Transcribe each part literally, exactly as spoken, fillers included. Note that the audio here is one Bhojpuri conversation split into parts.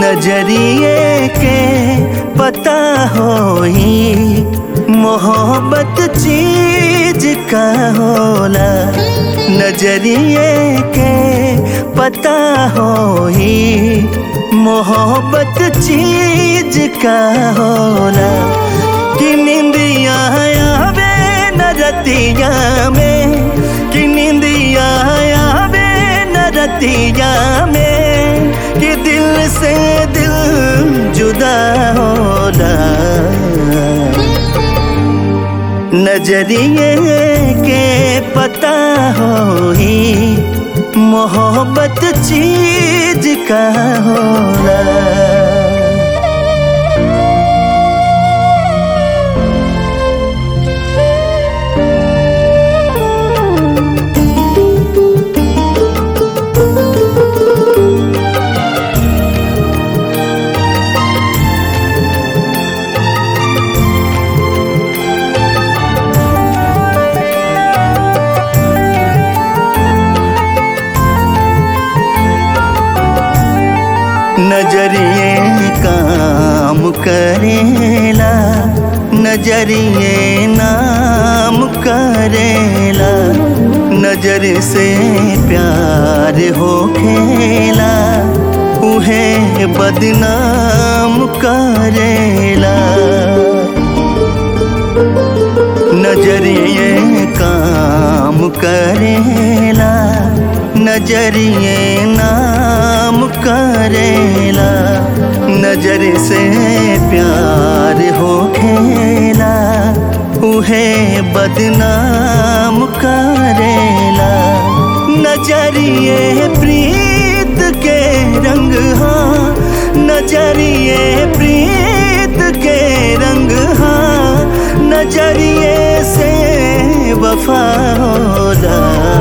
नजरिए के पता होई मोहब्बत चीज का होला। नजरिए के पता होई मोहब्बत चीज का होला। कि निंदिया आवे न रतिया में, कि निंदिया आवे न रतिया में, कि दिल से दिल जुदा होला। नजरिए के पता होई मोहब्बत चीज का होला। नजरिए काम करेला, नजरिए नाम करेला। नजर से प्यार हो खेला उहे बदनाम करेला। नजरिए काम करेला, नजरिए नाम करेला। नजर से प्यार हो खेला उहे बदनाम करेला। नजरिए प्रीत के रंग हाँ, नजरिए प्रीत के रंग हाँ। नजरिए से वफा होला।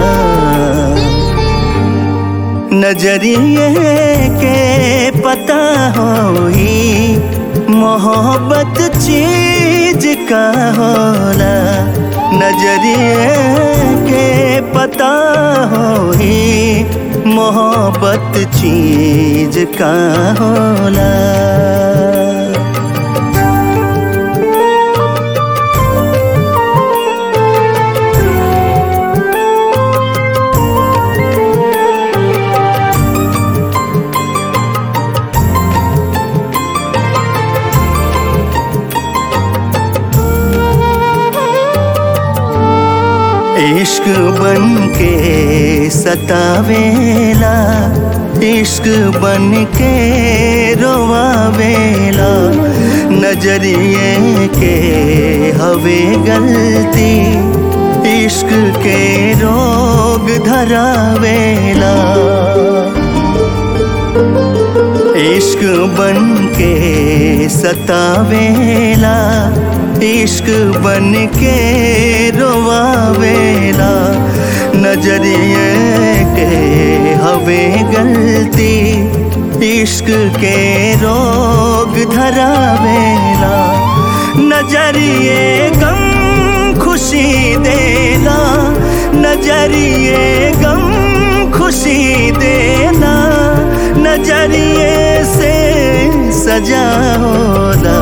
नजरिए के पता होई मोहब्बत चीज का होला। नजरिए के पता होई मोहब्बत चीज का होला। इश्क बन के सतावेला, इश्क बन के रोवावेला। नजरिए के हवे गलती, इश्क के रोग धरावेला। इश्क बन के सतावेला, इश्क बन के रोवावेला। नजरिए के हवे गलती, इश्क के रोग धरावेला। नजरिए गम खुशी देला, नजरिए गम खुशी देला। नजरिए से सजा होला।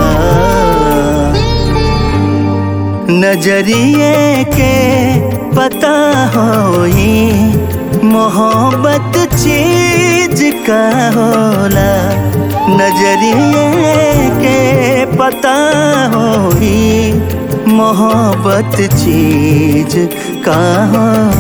नजरिए के पता होई मोहब्बत चीज का होला। नजरिए के पता होई मोहब्बत चीज का होला।